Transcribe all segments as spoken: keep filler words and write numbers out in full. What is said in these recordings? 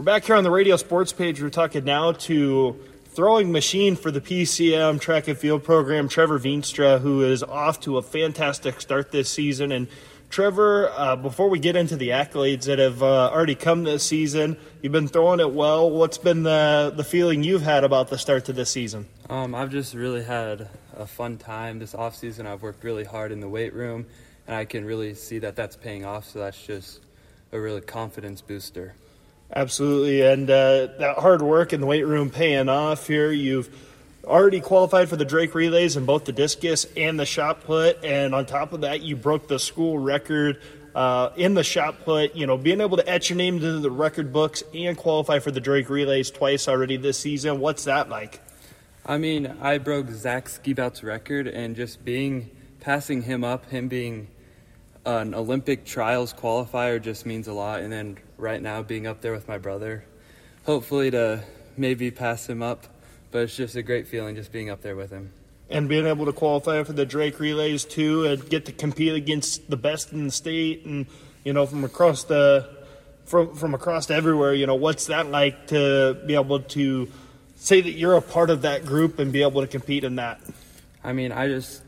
We're back here on the radio sports page. We're talking now to throwing machine for the P C M track and field program, Trevor Veenstra, who is off to a fantastic start this season. And Trevor, uh, before we get into the accolades that have uh, already come this season, you've been throwing it well. What's been the, the feeling you've had about the start to this season? Um, I've just really had a fun time this offseason. I've worked really hard in the weight room, and I can really see that that's paying off, so that's just a really confidence booster. Absolutely, and uh, that hard work in the weight room paying off here. You've already qualified for the Drake Relays in both the discus and the shot put, and on top of that, you broke the school record uh, in the shot put. You know, being able to etch your name into the record books and qualify for the Drake Relays twice already this season. What's that like? I mean, I broke Zach Skibout's record, and just being passing him up, him being an Olympic trials qualifier just means a lot. And then right now being up there with my brother, hopefully to maybe pass him up. But it's just a great feeling just being up there with him. And being able to qualify for the Drake Relays too, and get to compete against the best in the state, and you know from across the from from across everywhere. You know, what's that like to be able to say that you're a part of that group and be able to compete in that? I mean, I just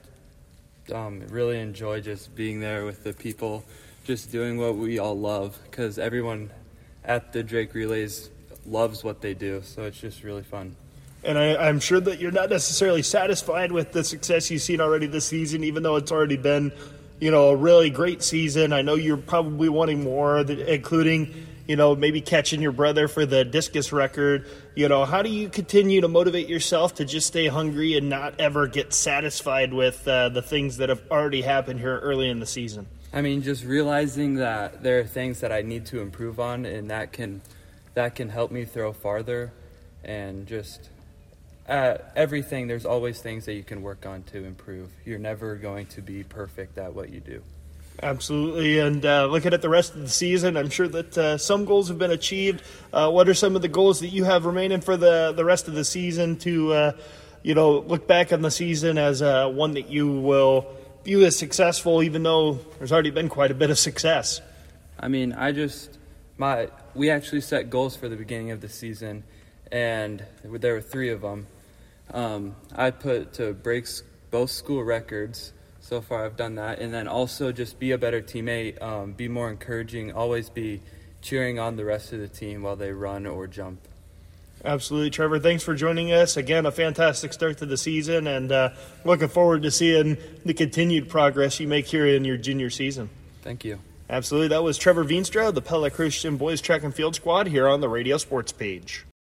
um, really enjoy just being there with the people, just doing what we all love, because everyone at the Drake Relays loves what they do, so it's just really fun. And I, I'm sure that you're not necessarily satisfied with the success you've seen already this season, even though it's already been, you know, a really great season. I know you're probably wanting more, including, you know, maybe catching your brother for the discus record. You know, how do you continue to motivate yourself to just stay hungry and not ever get satisfied with uh, the things that have already happened here early in the season? I mean, just realizing that there are things that I need to improve on, and that can that can help me throw farther, and just uh, everything. There's always things that you can work on to improve. You're never going to be perfect at what you do. Absolutely, and uh, looking at the rest of the season, I'm sure that uh, some goals have been achieved. Uh, what are some of the goals that you have remaining for the, the rest of the season to, uh, you know, look back on the season as uh, one that you will view as successful, even though there's already been quite a bit of success? I mean, I just my we actually set goals for the beginning of the season, and there were three of them. Um, I put to break both school records. So far I've done that. And then also just be a better teammate, um, be more encouraging, always be cheering on the rest of the team while they run or jump. Absolutely, Trevor. Thanks for joining us. Again, a fantastic start to the season, and uh, looking forward to seeing the continued progress you make here in your junior season. Thank you. Absolutely. That was Trevor Veenstra, the Pella Christian Boys Track and Field Squad, here on the Radio Sports Page.